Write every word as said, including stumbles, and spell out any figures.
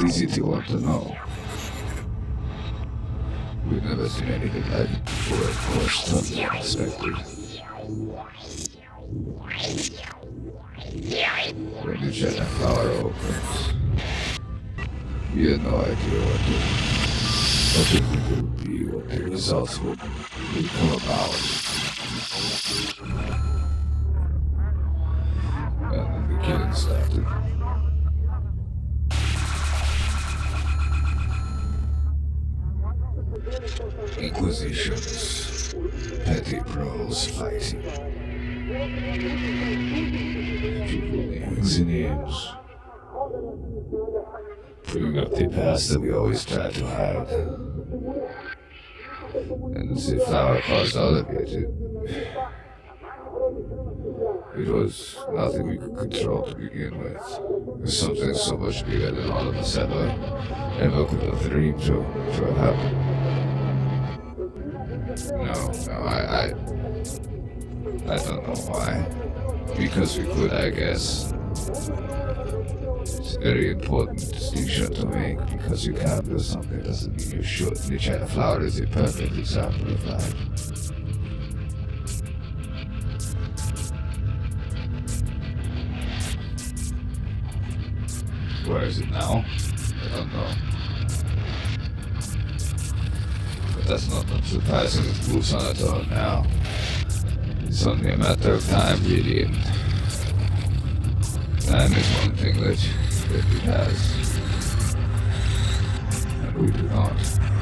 easy to want to know. We've never seen anything like it before, of course, totally unexpected. When the Jedi flower opens, we had no idea what the, what it would be, what the results would, would come about. And then the killing started. Inquisitions, petty bros fighting, people names and names, bringing up the past that we always try to hide. And the flower caused all of it. It, it was nothing we could control to begin with. It was something so much bigger than all of us ever, ever could have dreamed to, to have happened. No, no, I, I, I don't know why. Because we could, I guess. It's a very important distinction to make. Because you can't do something doesn't mean you should. The Jedi flower is a perfect example of that. Where is it now? I don't know. But that's not surprising, it moves on its own now. It's only a matter of time, really, and time is one thing that, that it has, and we do not.